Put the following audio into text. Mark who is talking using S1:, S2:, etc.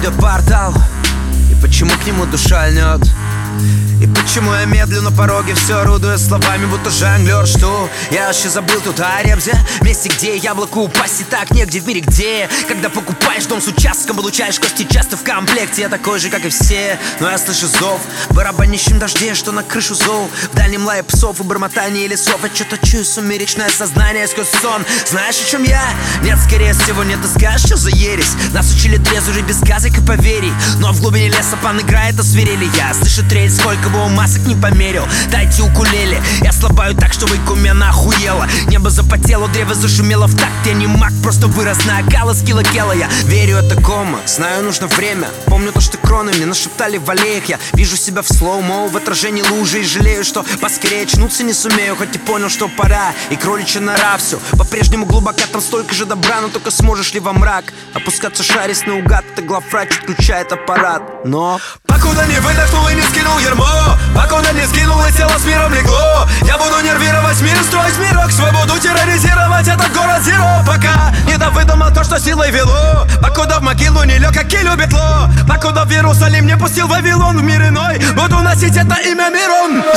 S1: откуда портал, и почему к нему душа льнет? И почему я медлю на пороге, все орудуя словами, будто жонглер? Что я вообще забыл тут о Ребзе, месте, где яблоку упасть и так негде в мире, где когда покупаешь дом с участком, получаешь кости часто в комплекте. Я такой же, как и все, но я слышу зов в барабанящем дожде, что на крышу зол, в дальнем лае псов и бормотании лесов. Я что-то чую сумеречное сознание сквозь сон. Знаешь, о чем я? Нет, скорее всего, нет. Ты скажешь, что за ересь? Нас учили трезво жить без газик и поверий, но в глубине леса пан играет на свирели. Я слышу трель, сколько бы он масок не померил. Дайте укулеле, я слабаю так, что выкумена охуела. Небо запотело, древо зашумело в такт. Я не маг, просто вырос на окало скилла кела. Я верю, это кома, знаю, нужно время. Помню то, что кроны мне нашептали в аллеях. Я вижу себя в слоумо, в отражении лужи, и жалею, что поскорее очнуться не сумею. Хоть и понял, что пора, и кроличья нора все по-прежнему глубока, там столько же добра. Но только сможешь ли во мрак опускаться, шарясь наугад? Это главврач отключает аппарат, но
S2: покуда не выдохнул и не скинул ярмо, покуда не скинул и тело с миром легло, я буду нервировать мир, строить мирок свой, буду терроризировать этот город Зеро. Пока не довыдумал то, что силой вело, покуда в могилу не лег, как и любит Ло, покуда в Иерусалим не пустил Вавилон в мир иной, буду носить это имя Мирон.